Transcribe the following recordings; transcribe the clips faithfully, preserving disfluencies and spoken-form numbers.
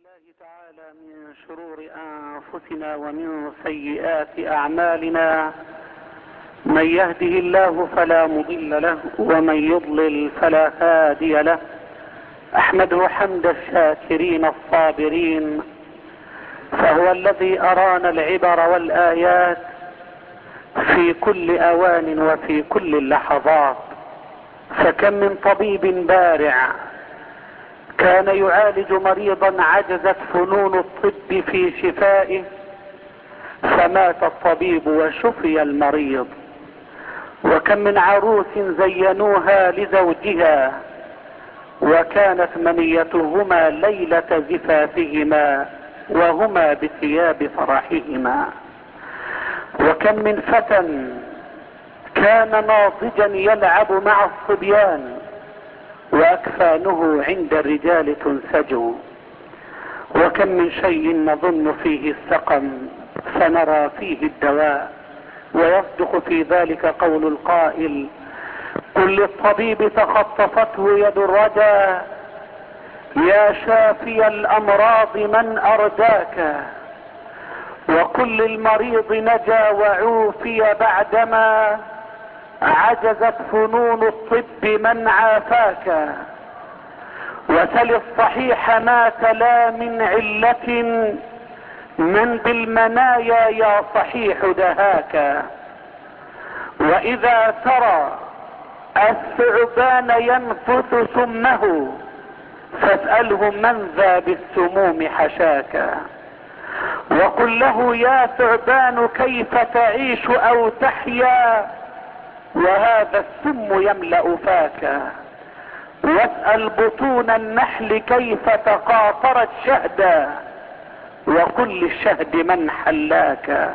الله تعالى من شرور أنفسنا ومن سيئات أعمالنا. من يهده الله فلا مضل له ومن يضلل فلا هادي له. أحمده حمد الشاكرين الصابرين، فهو الذي أرانا العبر والآيات في كل أوان وفي كل اللحظات. فكم من طبيب بارع كان يعالج مريضا عجزت فنون الطب في شفائه، فمات الطبيب وشفي المريض. وكم من عروس زينوها لزوجها وكانت منيتهما ليلة زفافهما وهما بثياب فرحهما. وكم من فتى كان ناضجا يلعب مع الصبيان واكفانه عند الرجال تنسج. وكم من شيء نظن فيه السقم فنرى فيه الدواء، ويصدق في ذلك قول القائل: قل للطبيب تخطفته يد الردى يا شافي الامراض من ارداك. وكل المريض نجا وعوفي بعدما عجزت فنون الطب من عافاك. وسل الصحيح ما تلا من علة من بالمنايا يا صحيح دهاك. واذا ترى الثعبان ينفث سمه فاسأله من ذا بالسموم حشاك. وقل له يا ثعبان كيف تعيش او تحيا وهذا السم يملأ فاك. واسأل بطون النحل كيف تقاطرت شهدا وكل الشهد من حلاك.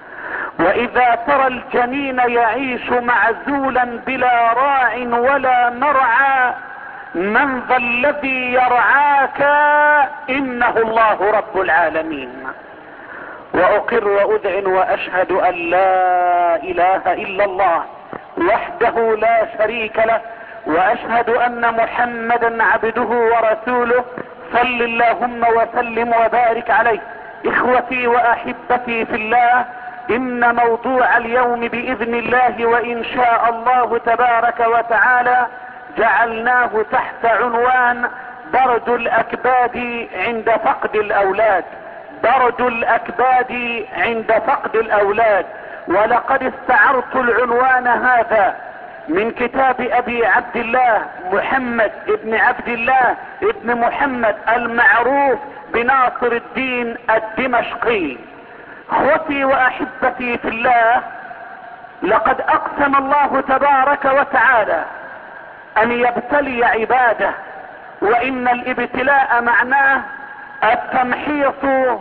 واذا ترى الجنين يعيش معزولا بلا راع ولا مرعى من ذا الذي يرعاك انه الله رب العالمين. واقر واذعن واشهد ان لا اله الا الله وحده لا شريك له، واشهد ان محمدا عبده ورسوله. صل اللهم وسلم وبارك عليه. اخوتي واحبتي في الله، ان موضوع اليوم باذن الله وان شاء الله تبارك وتعالى جعلناه تحت عنوان برد الاكباد عند فقد الاولاد. برد الاكباد عند فقد الاولاد. ولقد استعرت العنوان هذا من كتاب ابي عبد الله محمد ابن عبد الله ابن محمد المعروف بناصر الدين الدمشقي. اخوتي واحبتي في الله، لقد اقسم الله تبارك وتعالى ان يبتلي عباده، وان الابتلاء معناه التمحيص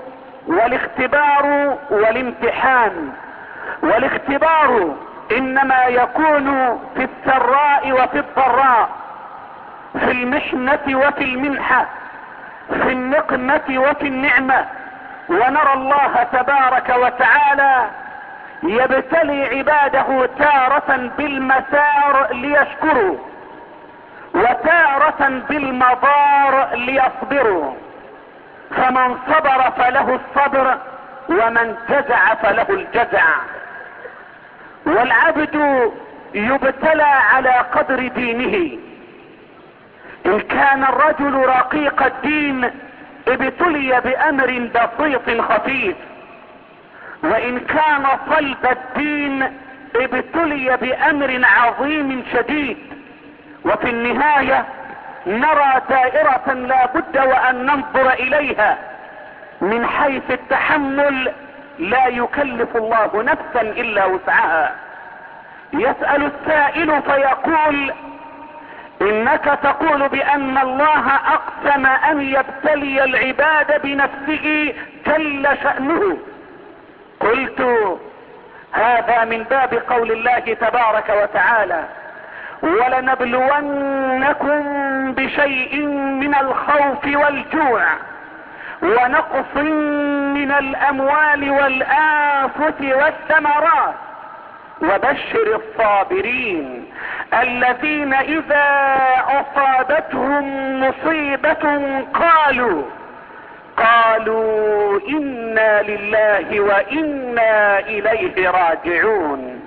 والاختبار والامتحان. والاختبار انما يكون في السراء وفي الضراء، في المحنة وفي المنحة، في النقمة وفي النعمة. ونرى الله تبارك وتعالى يبتلي عباده تارة بالمسار ليشكروا وتارة بالمضار ليصبروا. فمن صبر فله الصبر ومن جزع فله الجزع. والعبد يبتلى على قدر دينه. ان كان الرجل رقيق الدين ابتلي بامر بسيط خفيف، وان كان صلب الدين ابتلي بامر عظيم شديد. وفي النهاية نرى دائرة لا بد وان ننظر اليها من حيث التحمل. لا يكلف الله نفسا الا وسعها. يسأل السائل فيقول: انك تقول بان الله اقسم ان يبتلي العباد بنفسه جل شأنه. قلت: هذا من باب قول الله تبارك وتعالى: ولنبلونكم بشيء من الخوف والجوع ونقص من الاموال والانفس والثمرات وبشر الصابرين الذين اذا اصابتهم مصيبة قالوا قالوا انا لله وانا اليه راجعون.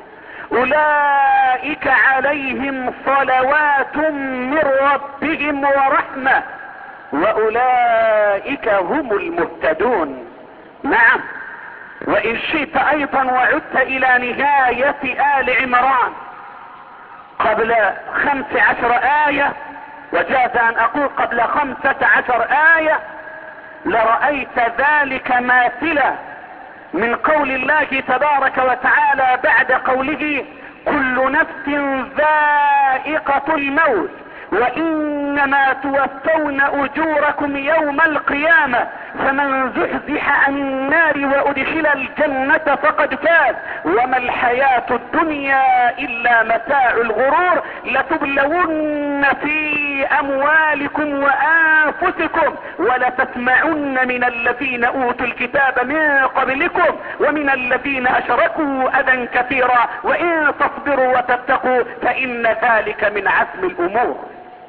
اولئك عليهم صلوات من ربهم ورحمة واولئك هم المهتدون. نعم، وان شئت ايضا وعدت الى نهاية آل عمران قبل خمس عشر آية، وجاز ان اقول قبل خمسة عشر آية، لرأيت ذلك ماثلة من قول الله تبارك وتعالى بعد قوله كل نفس ذائقة الموت وانما توفون اجوركم يوم القيامة فمن زحزح عن النار وادخل الجنة فقد فاز وما الحياة الدنيا الا متاع الغرور لتبلون في اموالكم وانفسكم ولتسمعن من الذين اوتوا الكتاب من قبلكم ومن الذين اشركوا اذى كثيرا وان تصبروا وتتقوا فان ذلك من عزم الامور.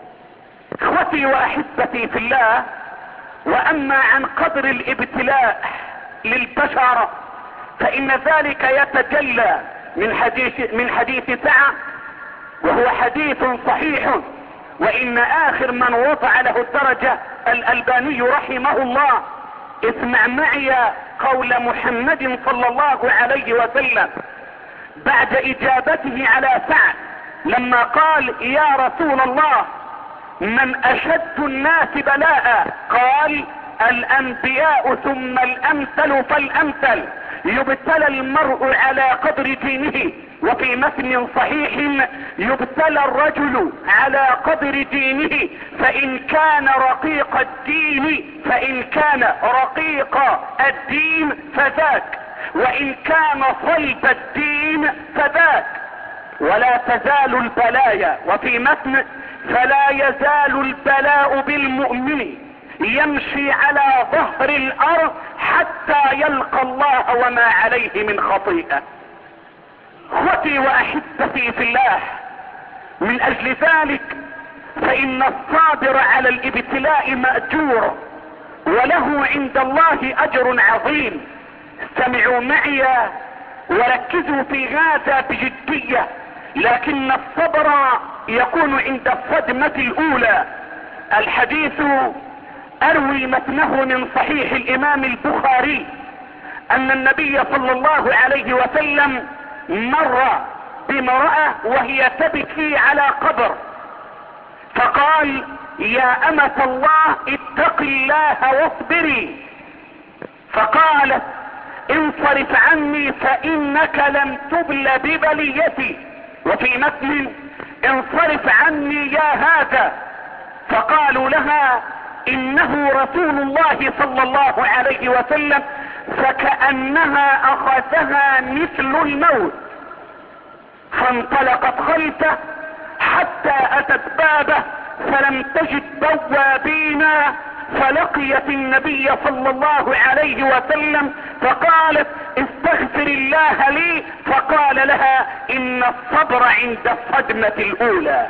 اخوتي واحبتي في الله، واما عن قدر الابتلاء للبشر فان ذلك يتجلى من حديث من حديث سعد، وهو حديث صحيح، وان اخر من وضع له الدرجة الالباني رحمه الله. اسمع معي قول محمد صلى الله عليه وسلم بعد اجابته على سعد لما قال يا رسول الله من اشد الناس بلاء؟ قال الانبياء ثم الامثل فالامثل، يبتلى المرء على قدر دينه. وفي متن صحيح يبتلى الرجل على قدر دينه فان كان رقيق الدين فان كان رقيق الدين فذاك وان كان صلب الدين فذاك. ولا تزال البلايا، وفي متن فلا يزال البلاء بالمؤمن يمشي على ظهر الارض حتى يلقى الله وما عليه من خطيئة. اخوتي واحبتي في الله، من اجل ذلك فان الصابر على الابتلاء مأجور وله عند الله اجر عظيم. استمعوا معي وركزوا في هذا بجدية، لكن الصبر يكون عند الصدمة الاولى. الحديث اروي متنه من صحيح الامام البخاري ان النبي صلى الله عليه وسلم مر بامرأة وهي تبكي على قبر فقال يا امة الله اتق الله واصبري، فقالت انصرف عني فانك لم تبل ببليتي. وفي متن انصرف عني يا هذا، فقالوا لها انه رسول الله صلى الله عليه وسلم، فكأنها اخذها مثل الموت، فانطلقت خلفه حتى اتت بابه فلم تجد بوابين، فلقيت النبي صلى الله عليه وسلم فقالت استغفر الله لي، فقال لها ان الصبر عند الصدمة الاولى.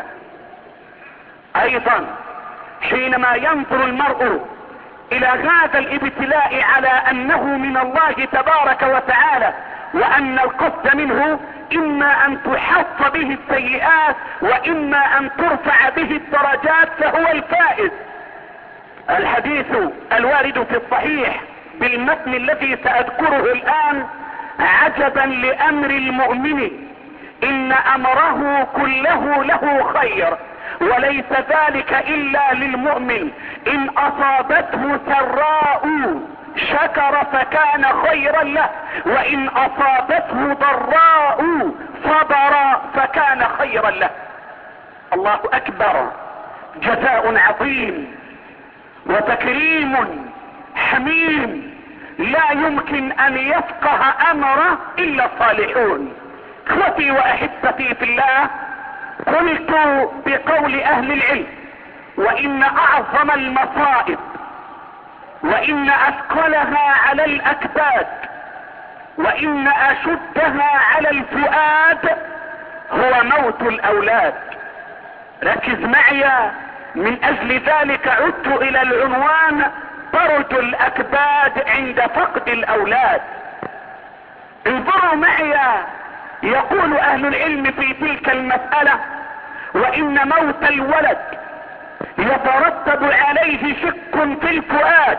ايضا حينما ينظر المرء الى هذا الابتلاء على انه من الله تبارك وتعالى وان القصد منه اما ان تحط به السيئات واما ان ترفع به الدرجات فهو الفائز. الحديث الوارد في الصحيح بالمتن الذي ساذكره الان عجبا لامر المؤمن ان امره كله له خير وليس ذلك الا للمؤمن. ان اصابته سراء شكر فكان خيرا له وان اصابته ضراء صبر فكان خيرا له. الله اكبر، جزاء عظيم وتكريم حميم لا يمكن ان يفقه امره الا الصالحون. اخوتي واحبتي في الله، قلت بقول اهل العلم وان اعظم المصائب وان اثقلها على الاكباد وان اشدها على الفؤاد هو موت الاولاد. ركز معي، من اجل ذلك عدت الى العنوان برد الاكباد عند فقد الاولاد. انظروا معي، يقول اهل العلم في تلك المسألة: وان موت الولد يترتب عليه شك في الفؤاد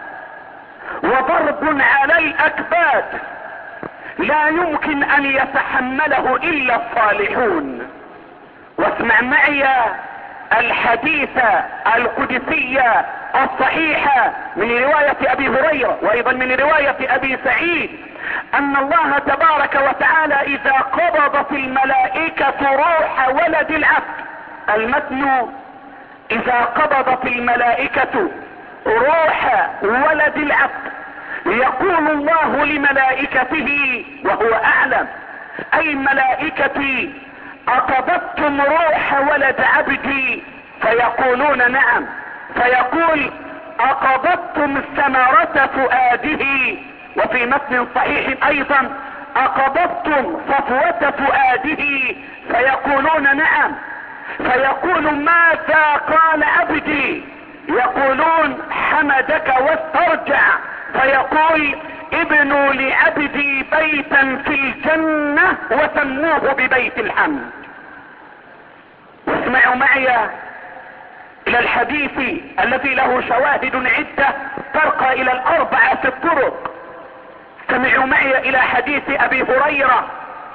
وضرب على الاكباد لا يمكن ان يتحمله الا الصالحون. واسمع معي الحديث القدسية الصحيحة من رواية ابي هريرة وايضا من رواية ابي سعيد ان الله تبارك وتعالى اذا قبضت الملائكة روح ولد العبد، المتن: اذا قبضت الملائكة روح ولد العبد يقول الله لملائكته وهو اعلم: اي ملائكتي اقبضتم روح ولد عبدي؟ فيقولون نعم. فيقول: اقبضتم ثمرة فؤاده. وفي متن صحيح ايضا: اقبضتم صفوة فؤاده؟ فيقولون نعم. فيقول: ماذا قال عبدي؟ يقولون: حمدك واسترجع. فيقول: ابنوا لعبدي بيتا في الجنة وسموه ببيت الحمد. واسمعوا معي الى الحديث الذي له شواهد عدة ترقى الى الاربعة في الطرق. استمعوا معي الى حديث ابي هريرة،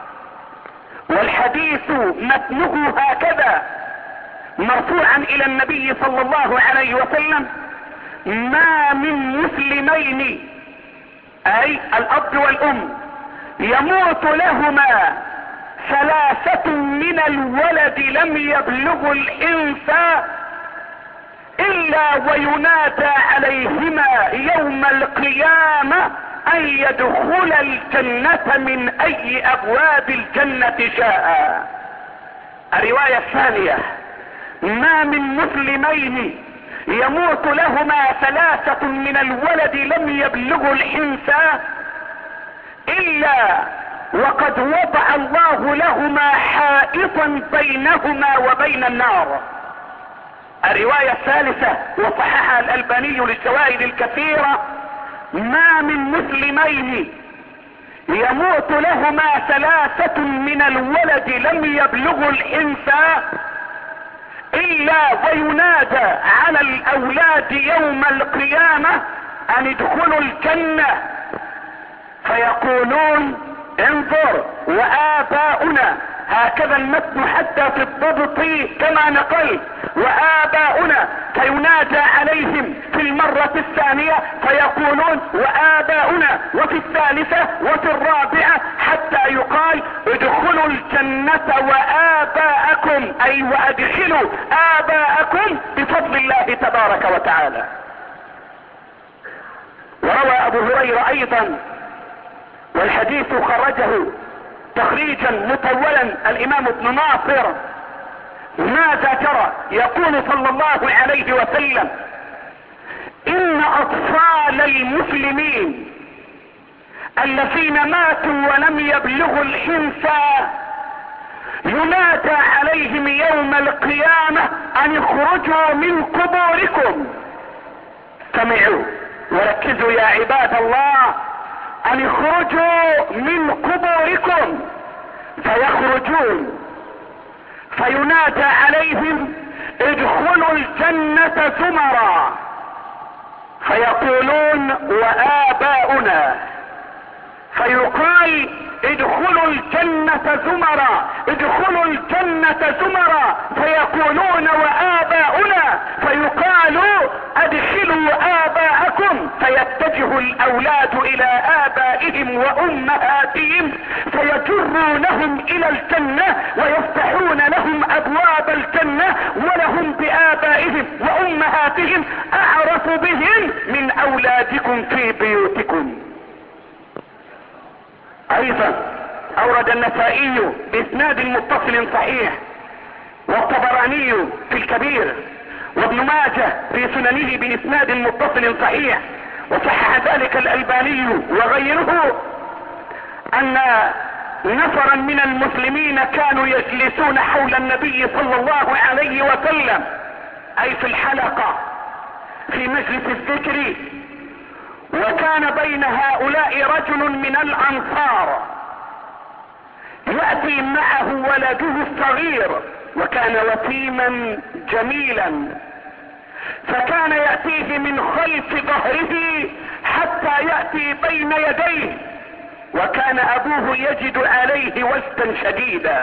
والحديث متنه هكذا مرفوعا الى النبي صلى الله عليه وسلم: ما من مسلمين، اي الاب والام، يموت لهما ثلاثة من الولد لم يبلغوا الانثى الا وينادى عليهما يوم القيامة ان يدخل الجنة من اي ابواب الجنة شاء. الرواية الثانية: ما من مسلمين يموت لهما ثلاثة من الولد لم يبلغوا الحنثى الا وقد وضع الله لهما حائطا بينهما وبين النار. الرواية الثالثة وصححها الألباني للشواهد الكثيرة: ما من مسلمين يموت لهما ثلاثة من الولد لم يبلغوا الحنثى الا وينادى على الاولاد يوم القيامة ان ادخلوا الجنة، فيقولون: انظر وآباؤنا. هكذا المتن حتى في الضبط كما نقل: وآباؤنا. فينادى عليهم في المرة الثانية فيقولون: وآباؤنا، وفي الثالثة وفي الرابعة، حتى يقال: ادخلوا الجنة وآباءكم، اي وادخلوا آباءكم بفضل الله تبارك وتعالى. وروى ابو هريرة ايضا، والحديث خرجه تخريجا مطولا الامام ابن ناصر: ماذا ترى؟ يقول صلى الله عليه وسلم: ان اطفال المسلمين الذين ماتوا ولم يبلغوا الحنثى ينادى عليهم يوم القيامة ان اخرجوا من قبوركم. سمعوا وركزوا يا عباد الله: ان اخرجوا من قبوركم. فيخرجون فينادى عليهم: ادخلوا الجنة زمرا. فيقولون: وآباؤنا. فيقال: ادخلوا الجنة زمرا، ادخلوا الجنة زمرا. فيقولون: وآباؤنا. فيقال: ادخلوا آباءكم. فيتجه الاولاد الى آبائهم وامهاتهم فيجرونهم الى الجنة ويفتحون لهم ابواب الجنة، ولهم بآبائهم وامهاتهم اعرف بهم من اولادكم في بيوتكم. ايضا اورد النسائي باسناد متصل صحيح، والطبراني في الكبير، وابن ماجه في سننه باسناد متصل صحيح، وصحح ذلك الالباني وغيره، ان نفرا من المسلمين كانوا يجلسون حول النبي صلى الله عليه وسلم، اي في الحلقة، في مجلس الذكر، وكان بين هؤلاء رجل من الانصار يأتي معه ولده الصغير، وكان وسيما جميلا، فكان يأتيه من خلف ظهره حتى يأتي بين يديه، وكان ابوه يجد عليه وجدا شديدا.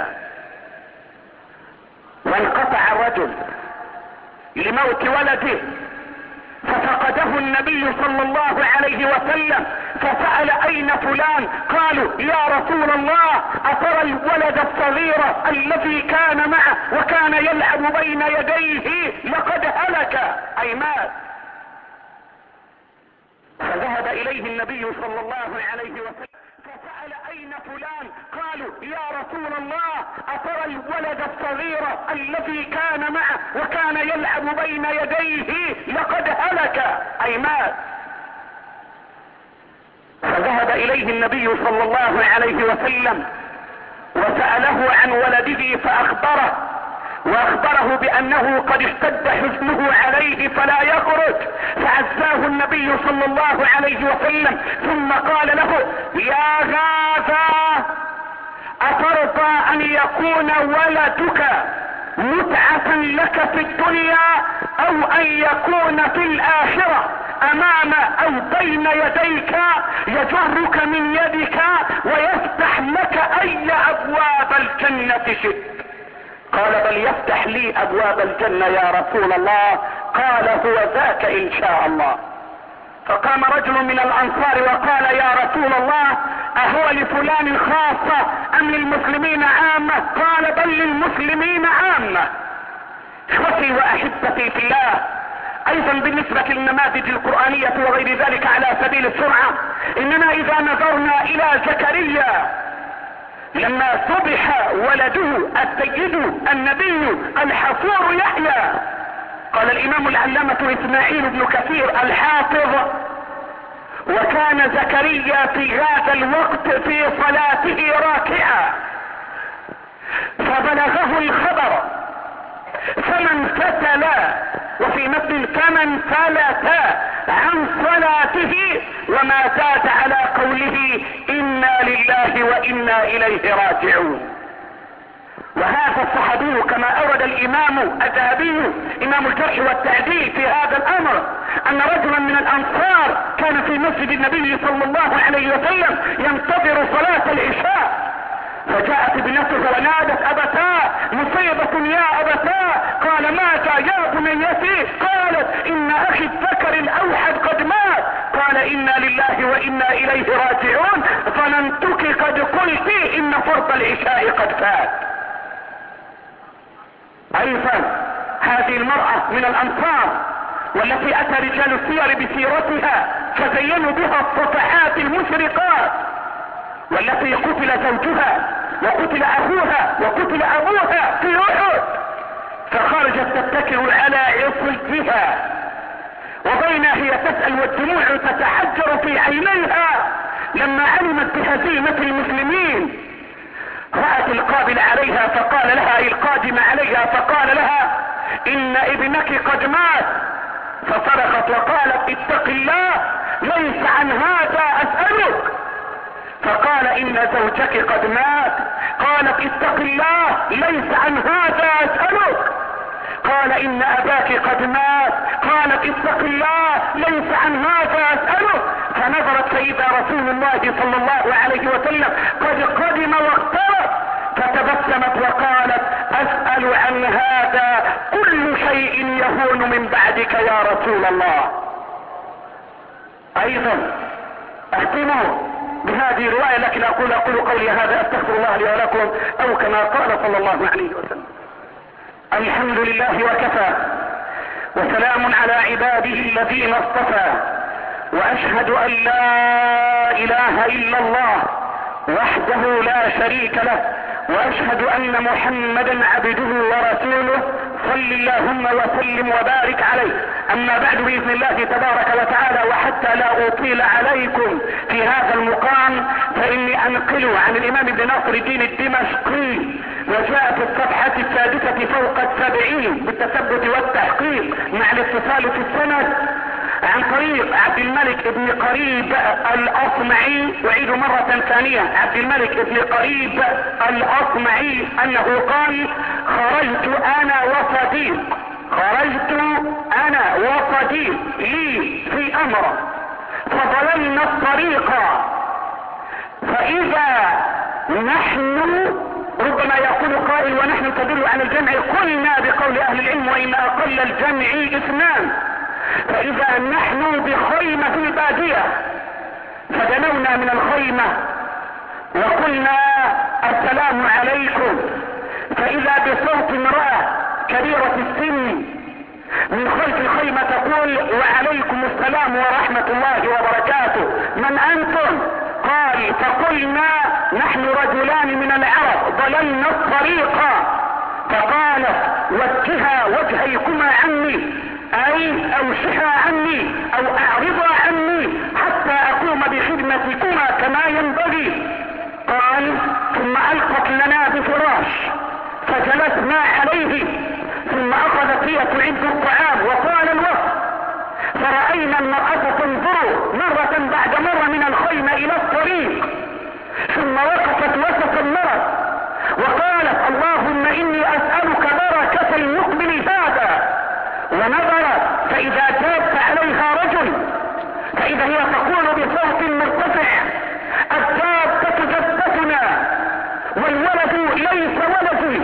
وانقطع الرجل لموت ولده، ففقده النبي صلى الله عليه وسلم، فسأل اين فلان؟ قالوا يا رسول الله اترى الولد الصغير الذي كان معه وكان يلعب بين يديه لقد هلك اي مات. فذهب اليه النبي صلى الله عليه وسلم فسأل اين فلان؟ قالوا يا رسول الله اترى الولد الصغير الذي كان معه وكان يلعب بين يديه لقد هلك اي مات. فذهب اليه النبي صلى الله عليه وسلم وسأله عن ولده فاخبره، واخبره بانه قد اشتد حزنه عليه فلا يخرج، فعزاه النبي صلى الله عليه وسلم ثم قال له يا هذا اترضى ان يكون ولدك متعة لك في الدنيا او ان يكون في الاخرة امام او بين يديك يجرك من يدك ويفتح لك اي ابواب الجنة شئت؟ قال بل يفتح لي ابواب الجنة يا رسول الله. قال هو ذاك ان شاء الله. فقام رجل من الانصار وقال يا رسول الله اهو لفلان خاصة ام للمسلمين عامة؟ قال بل للمسلمين عامة. اخوتي واحبتي في الله، ايضا بالنسبة للنماذج القرآنية وغير ذلك على سبيل السرعة، اننا اذا نظرنا الى زكريا لما صبح ولده السيد النبي الحصور يحيى، قال الامام العلامة اسماعيل بن كثير الحافظ وكان زكريا في هذا الوقت في صلاته راكعا، فبلغه الخبر فمن فتل، وفي مثل فمن فلت عن صلاته وما زاد على قوله انا لله وانا اليه راجعون. وهذا الصحابي كما اورد الامام الذهبي امام الجرح والتعديل في هذا الامر ان رجلا من الانصار كان في مسجد النبي صلى الله عليه وسلم ينتظر صلاة العشاء، فجاءت ابنته ونادت ابتاه مصيبة يا ابتاه. قال ماذا يا بنيتي؟ قالت ان اخي الذكر الاوحد قد مات. قال انا لله وانا اليه راجعون، ظننتك قد قلت ان فرض العشاء قد فات. ايضا هذه المرأة من الانصار والتي اتى رجال السير بسيرتها فزينوا بها الصفحات المشرقات، والتي قتل زوجها وقتل اخوها وقتل ابوها في احد، فخرجت تتكئ على عصيها وبينها هي تسأل والدموع تتحجر في عينيها لما علمت بهزيمة المسلمين. رأت القابل عليها فقال لها القادم عليها فقال لها ان ابنك قد مات، فصرخت وقالت اتق الله ليس عن هذا اسألك. فقال ان زوجك قد مات. قالت اتق الله ليس عن هذا اسألك. قال ان اباك قد مات. قالت اتق الله ليس عن هذا اسألك. فنظرت فاذا رسول الله صلى الله عليه وسلم قد قدم واقترب، فتبسمت وقالت اسأل عن هذا كل شيء يهون من بعدك يا رسول الله. ايضا اختموا بهذه الرواية، لكن اقول اقول قولي هذا استغفر الله لي ولكم، او كما قال صلى الله عليه وسلم. الحمد لله وكفى، وسلام على عباده الذين اصطفى، واشهد ان لا اله الا الله وحده لا شريك له، واشهد ان محمدا عبده ورسوله صل اللهم وسلم وبارك عليه. اما بعد، باذن الله تبارك وتعالى، وحتى لا اطيل عليكم في هذا المقام، فاني انقل عن الامام ابن ناصر الدين الدمشقي، وجاء في الصفحة السادسة فوق السبعين بالتثبت والتحقيق مع الاتصال في السند، عن طريق عبد الملك ابن قريب الاصمعي، اعيد مرة ثانية، عبد الملك ابن قريب الاصمعي انه قال: خرجت انا وصديق خرجت انا وصديق لي في امر، فضللنا الطريق، فاذا نحن، ربما يقول قائل ونحن تدل على الجمع، قلنا بقول اهل العلم وان اقل الجمع اثنان، فاذا نحن بخيمة في البادية، فدنونا من الخيمة وقلنا السلام عليكم، فاذا بصوت امرأة كبيرة السن من خلف الخيمة تقول: وعليكم السلام ورحمة الله وبركاته، من انتم؟ قال: فقلنا: نحن رجلان من العرب ضللنا الطريق. فقالت: وجها وجهيكما عني، اي اوشها عني او اعرضا عني حتى اقوم بخدمتكما كما ينبغي. قال: ثم القت لنا بفراش فجلسنا عليه، ثم اخذت هي تعد الطعام وطال الوقت، فرأينا المرأة تنظر مرة بعد مرة من الخيمة الى الطريق، ثم وقفت وسط المرض وقالت: اللهم اني اسألك بركة المقبل هذا. ونظرت فاذا تاب عليها رجل، فاذا هي تقول بصوت مرتفع: الدابة جدتنا والولد ليس ولدي،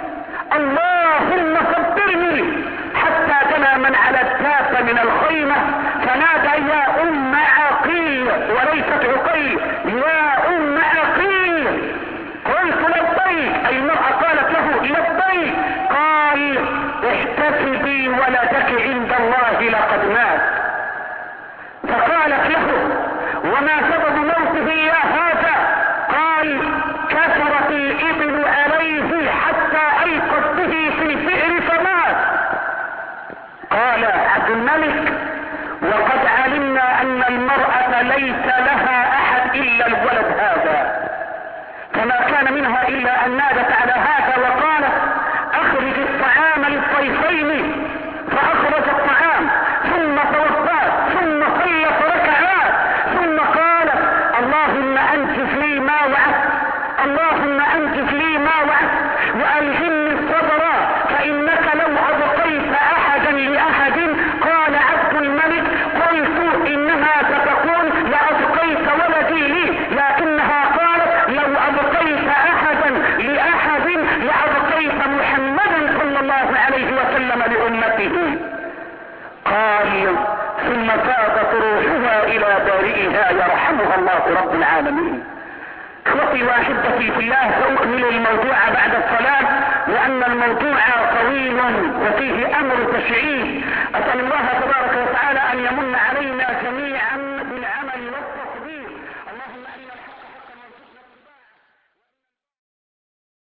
اللهم صبرني. حتى دنا من على الدابة من الخيمة فنادى: يا ام عقيل، وليست عقيل، يا ام عقيل. قلت: لبيك، اي المرأة قالت له: لبيك. قال: احتسبي ولدك عند الله لقد مات. فقالت له: وما سبب موته يا هذا؟ قال: كثرت الابل عليه حتى القت به في البئر فمات. قال عبد الملك: وقد علمنا ان المرأة ليس لها احد الا الولد هذا، فما كان منها الا ان نادت على هذا وقالت: اخرج الطعام للضيفين، فاخرج الطعام ثم توضأت ثم صلت ركعات، ثم قالت: اللهم انجز لي ما وعدت، اللهم انجز لي ما وعدت، والهمني الصبر، فانك لو ابقيت احدا لاحد. قال عبد الملك: قلت انها ستقول لابقيت ولدي لي، لكنها قالت: لو ابقيت احدا لاحد لابقيت محمدا صلى الله عليه وسلم لامته. قال: ثم فاضت روحها الى بارئها يرحمها الله رب العالمين. اخوتي واحبتي في الله، ساكمل الموضوع بعد الصلاة لان الموضوع طويل وفيه امر تشريع. اسال الله تبارك وتعالى ان يمن علينا جميعا